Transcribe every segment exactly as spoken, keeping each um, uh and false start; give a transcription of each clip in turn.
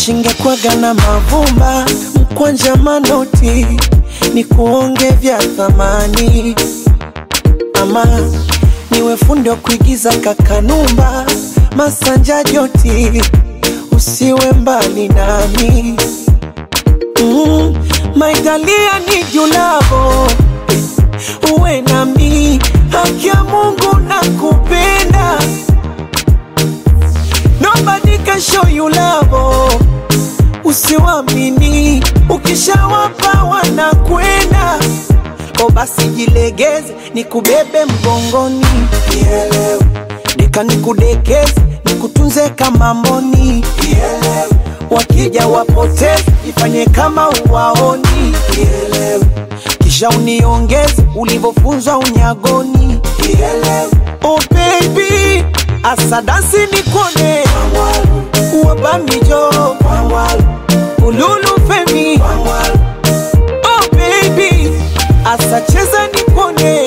Wishinge kwa gana mavumba, mkwanja manoti, ni kuonge vya thamani. Ama niwe fundi wa kuigiza kakanumba, masanja joti, usiwe mbali nami. Mm, my dalia ni julavo, uwe nami, haki ya Mungu nakupenda. Nobody can show you love, usiwamini, ukishawapa wanakwenda. O basi jilegeze, nikubebe mgongoni, nielewe. Nika nikudekeze, nikutunze kama mboni, nielewe. Wakija wapoteze, ifanye kama uwaoni, nielewe. Kisha uniongeze, ulivofunzwa unyagoni, nielewe. Oh baby, asadasi nikone, uwabamijo, ululu femi. Oh baby, asacheza nikone,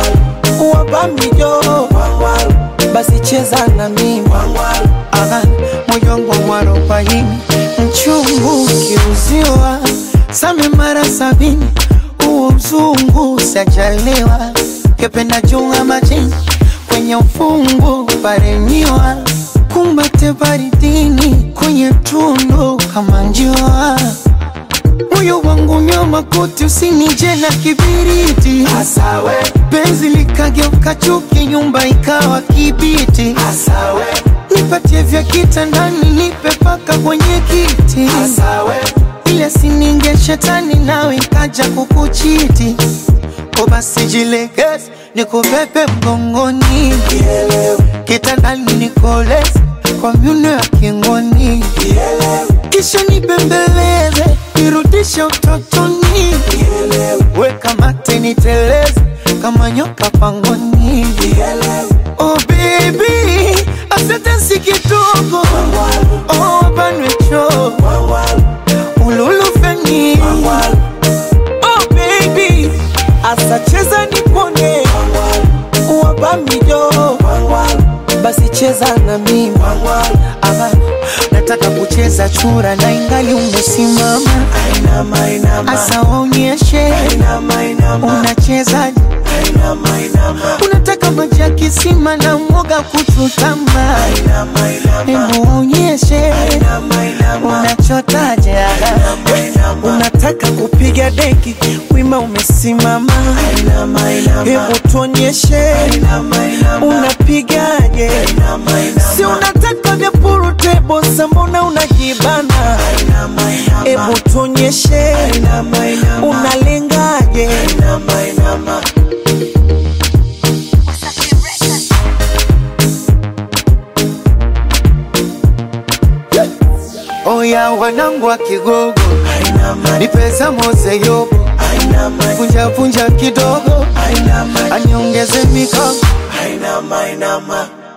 uwabamijo, basi cheza na mimi. Aha, moyo wangu mwarobaini, mchungu kiuziwa, same mara sabini, uo uzungu sajaliwa. Kependa junga majini, kwenye ufungu parenyiwa. Kumbate baridini, kwenye tundu kama njiwa. Moyo wangu nyoma kuti, usinije na kibiriti. Asawe Benzi likageuka chuki, nyumba ikawa kibiti. Asawe Nipatie vya kitandani, nipe paka kwenye kiti. Asawe Ile sininge shetani, nawe ikaja kukuchiti. O basi jilegeze, nikubebe mgongoni, nielewe. kitandani nikoleze, kwa miuno ya kingoni, Nielewe. kisha nibembeleze, nirudishe utotoni, Nielewe. weka mate niteleze, kama nyoka pangoni, Nielewe. oh baby, asante si kidogo, oh banwecho, ululu feni, Oh baby, asacheza nikone, uwabamijo, basi cheza na mimi. ama nataka kucheza chura na ingali umesimama. Ainama, ainama, Asa waonyeshe ainama, ainama, unachezaje, ainama, ainama, unataka maji ya kisima na mwoga kuchutama. ainama, ainama, Hebu waonyeshe ainama, ainama, unachotaje, ainama, unataka kupiga deki, wima umesimama. Ainama, ainama, hebu tuonyeshe. Ainama, ainama, unapigaje? Ainama, ainama, si unataka vya purutebo, mbona unajibana? Ainama, ainama, hebu tuonyeshe. Ainama, ainama, unalengaje? Ainama, ainama. oya wanangu wa Kigogo, Ainama, ni pesa mose yobo, ainama, punja punja kidogo, ainama, aniongeze mikono. ainama, ainama.